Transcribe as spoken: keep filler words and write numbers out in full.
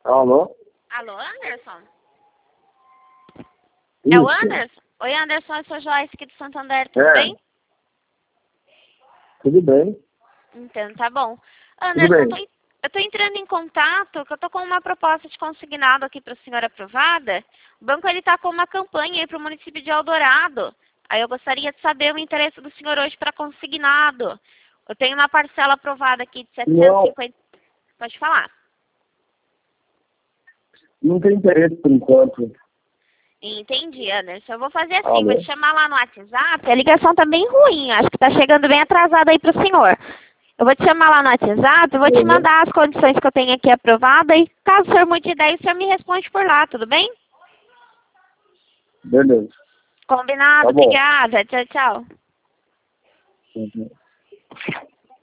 Alô? Alô, Anderson? Isso. É o Anderson? Oi, Anderson, eu sou Joyce aqui do Santander, tudo É. bem? Tudo bem? Entendo, tá bom. Tudo Anderson, eu bem. tô, en- eu tô entrando em contato, que eu tô com uma proposta de consignado aqui para senhora aprovada. O banco, ele tá com uma campanha aí para o município de Eldorado. Aí eu gostaria de saber o interesse do senhor hoje para consignado. Eu tenho uma parcela aprovada aqui de setecentos e cinquenta. Pode falar. Não tem interesse por enquanto. Entendi, Anderson. Eu vou fazer assim, Alô? vou te chamar lá no WhatsApp. A ligação tá bem ruim, acho que tá chegando bem atrasada aí pro senhor. Eu vou te chamar lá no WhatsApp, eu vou te Uhum. mandar as condições que eu tenho aqui aprovada e caso o senhor mude de ideia, o senhor me responde por lá, tudo bem? Beleza. Combinado, Tá bom. obrigada. Tchau, tchau. Uhum.